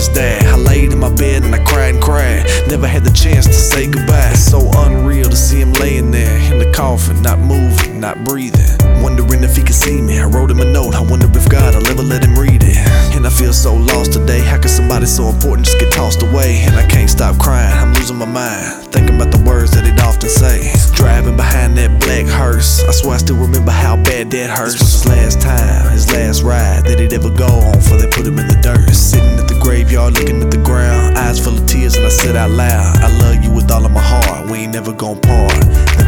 just died. I laid in my bed and I cried and cried. Never had the chance to say goodbye. It's so unreal to see him laying there in the coffin, not moving, not breathing. Wondering if he could see me. I wrote him a note. I wonder if God will ever let him read it. And I feel so lost today. How could somebody so important just get tossed away? And I can't stop crying. I'm losing my mind, thinking about the words that he'd often say. Driving behind that black hearse, I swear I still remember how bad that hurts. This was his last time, his last ride that he'd ever go on before they put him in the dirt. Sitting at the graveyard looking at the ground, eyes full of tears, and I said out loud, I love you with all of my heart, we ain't never gonna part.